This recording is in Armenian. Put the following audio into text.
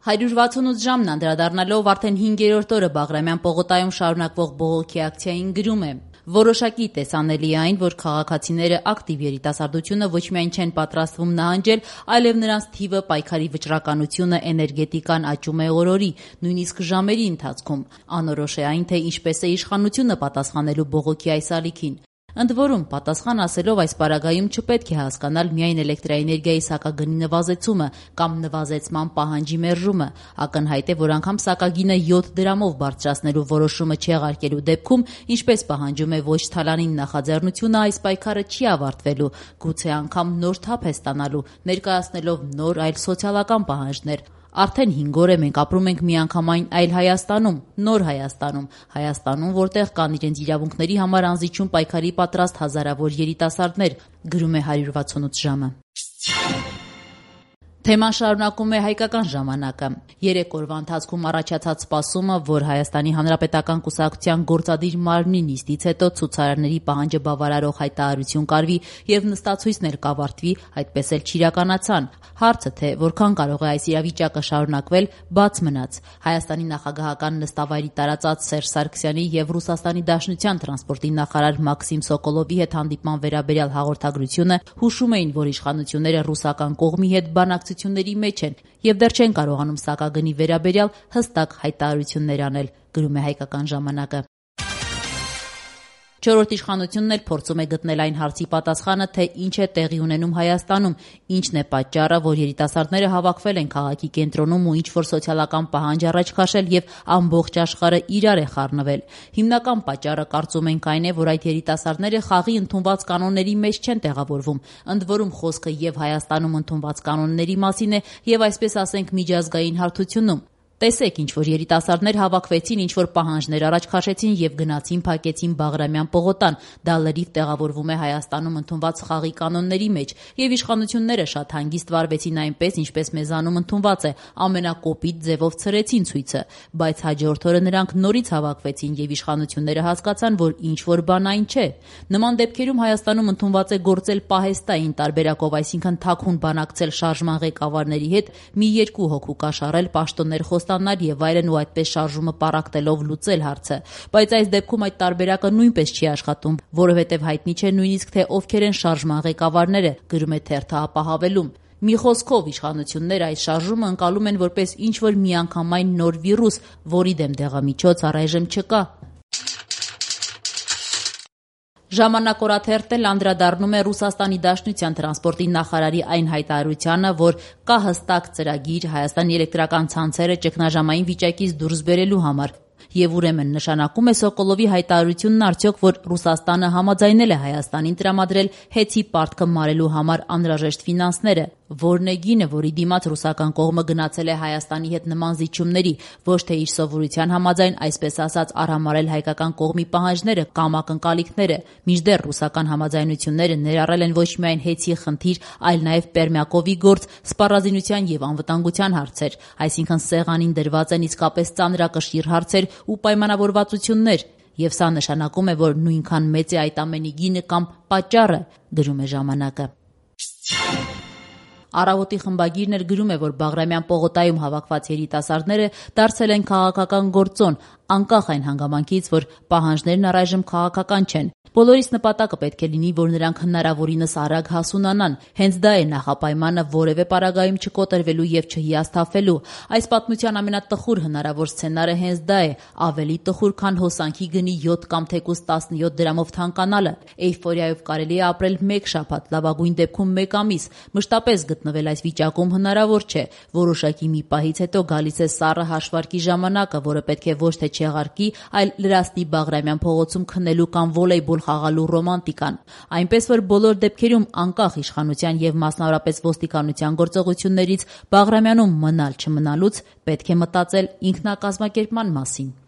168 ժամն անդրադառնալով արդեն 5-րդ օրը Բաղրամյան պողոտայում շարունակվող բողոքի ակցիային գրում է. Որոշակի տեսանելի է այն, որ քաղաքացիները ակտիվ երիտասարդությունը ոչ միայն չեն պատրաստվում նահանջել, այլև նրանց թիվը, պայքարի վճռականությունը, էներգետիկան աճում է օրորի, նույնիսկ ժամերի ընթացքում։ Անորոշ է այն, թե ինչպես է իշխանությունը պատասխանելու բողոքի այս ալիքին։ Ընդ որում, պատասխան ասելով այս պարագայում չպետք է հասկանալ միայն էլեկտրաէներգիայի սակագնի նվազեցումը կամ նվազեցման պահանջի մերժումը։ Ակնհայտ է, որ անգամ սակագինը 7 դրամով բարձրացնելու որոշումը չեղարկելու դեպքում, ինչպես պահանջում է ոչ թալանին նախաձեռնությունը, այս պայքարը չի ավարտվելու, գուցե անգամ նոր թափ է ստանալու, ներկայացնելով նոր այլ սոցիալական պահանջներ։ Արդեն 5 օր է մենք ապրում ենք միանգամայն այլ Հայաստանում, նոր Հայաստանում, որտեղ կան իրենց իրավունքների համար անզիջում պայքարի պատրաստ հազարավոր երիտասարդներ, գրում է 168 ժամը։ Թեման շարունակում է Հայկական ժամանակը։ 3 օրվա ընթացքում առաջացած սպասումը, որ Հայաստանի Հանրապետական կուսակցության գործադիր մարմնի նիստից հետո ցուցարարների պահանջը բավարարող հայտարարություն կարվի եւ նստացույցներ կավարտվի, այդպես էլ չիրականացան։ Հարցը, թե որքան կարող է այս իրավիճակը շարունակվել, բաց մնաց։ Հայաստանի նախագահական նստավայրի տարածած Սերժ Սարգսյանի եւ Ռուսաստանի Դաշնության տրանսպորտի նախարար Մաքսիմ Սոկոլովի հետ հանդիպման վերաբերյալ հաղորդագրությունը հուշում էին, որ իշխանությունները ռուսական կողմի հետ բանակցությունների մեջ են եւ դեռ չեն կարողանում սակագնի վերաբերյալ հստակ հայտարարություններ անել, գրում է Հայկական ժամանակը։ Չորրորդ իշխանությունն էլ փորձում է գտնել այն հարցի պատասխանը, թե ինչ է տեղի ունենում Հայաստանում, ինչն է պատճառը, որ երիտասարդները հավաքվել են քաղաքի կենտրոնում ու ինչ-որ սոցիալական պահանջ առաջ քաշել եւ ամբողջ աշխարհը իրար է խառնվել։ Հիմնական պատճառը, կարծում ենք, այն է, որ այդ երիտասարդները խաղի ընդունված կանոնների մեջ չեն տեղավորվում։ Ընդ որում խոսքը եւ Հայաստանում ընդունված կանոնների մասին է եւ այսպես ասենք միջազգային հարթությունում։ Տեսեք, ինչ-որ երիտասարդներ հավաքվեցին, ինչ-որ պահանջներ առաջ քաշեցին եւ գնացին փակեցին Բաղրամյան պողոտան։ Դա լրիվ տեղավորվում է Հայաստանում ընդունված խաղի կանոնների մեջ եւ իշխանությունները շատ հանգիստ վարվեցին այնպես, ինչպես մեզանում ընդունված է, ամենակոպիտ ձևով ցրեցին ցույցը, բայց հաջորդ օրը նրանք նորից հավաքվեցին եւ իշխանությունները հասկացան, որ ինչ-որ բան այն չէ։ Նման դեպքերում Հայաստանում ընդունված է գործել պահեստային տարբերակով, այսինքն թաքուն բանակցել շարժման ղեկավարների հետ, մի 2 հոգու կաշառել, պաշտոններ ստանալ եւ այլն ու այդպես շարժումը պարակտելով լուծել հարցը, բայց այս դեպքում այդ տարբերակը նույնպես չի աշխատում, որովհետեւ հայտնի չէ նույնիսկ թե ովքեր են շարժման ղեկավարները, գրում է թերթը ապահավելում։ Մի խոսքով իշխանությունները այս շարժումը ընկալում են որպես ինչ-որ միանգամայն նոր վիրուս, որի դեմ դեղամիջոց առայժմ չկա։ Ժամանակ օրաթերթն էլ անդրադառնում է Ռուսաստանի Դաշնության տրանսպորտի նախարարի այն հայտարարությանը, որ կա հստակ ծրագիր Հայաստանի էլեկտրական ցանցերը ճգնաժամային վիճակից դուրս բերելու համար։ Եվ ուրեմն նշանակում է Սոկոլովի հայտարարությունն արդյոք, որ Ռուսաստանը համաձայնել է Հայաստանին տրամադրել հեծի պարտքը մարելու համար անհրաժեշտ ֆինանսները, որն է գինը, որի դիմաց ռուսական կողմը գնացել է Հայաստանի հետ նման զիջումների, ոչ թե իր սովորության համաձայն, այսպես ասած, արհամարել հայկական կողմի պահանջները կամ ակնկալիքները, մինչդեռ ռուսական համաձայնությունները ներառել են ոչ միայն հեծի խնդիր, այլ նաև Պերմյակովի գործ, սպառազինության եւ անվտանգության հարցեր, այսինքն սեղանին դրված են իսկապես ծանրակշիռ հարցեր ու պայմանավորվածություններ, եւ սա նշանակում է, որ նույնքան մեծ է այդ ամենի գինը կամ պատճառը, գրում է ժամանակը։ Առավոտի խմբագիրն էլ գրում է, որ Բաղրամյան պողոտայում հավաքված երիտասարդները դարձել են քաղաքական գործոն, անկախ այն հանգամանքից, որ պահանջներն առայժմ քաղաքական չեն։ Բոլորիս նպատակը պետք է լինի, որ նրանք հնարավորինս արագ հասունանան։ Հենց դա է նախապայմանը որևէ պարագայում չկոտրվելու եւ չհիասթափվելու։ Այս պատմության ամենատխուր հնարավոր սցենարը հենց դա է, ավելի տխուր, քան հոսանքի գնի 7 կամ թեկուզ 17 դրամով թանկանալը։ Էյֆորիայով կարելի է ապրել 1 շաբաթ, լավագույն դեպքում 1 ամիս։ Մշտապես գտնվել այս վիճակում հնարավոր չէ։ Որոշակի մի պահից հետո գալիս է սառը հաշվարկի ժամանակը, որը պետք է ոչ թե չեղարկի, այլ լրացնի Բաղրամյան փողոցում քնելու կամ վոլեյբոլ խաղալու ռոմանտիկան։ Այնպես որ բոլոր դեպքերում անկախ իշխանության եւ մասնավորապես ոստիկանության գործողություններից Բաղրամյանում մնալ չմնալուց պետք է մտածել ինքնակազմակերպման մասին։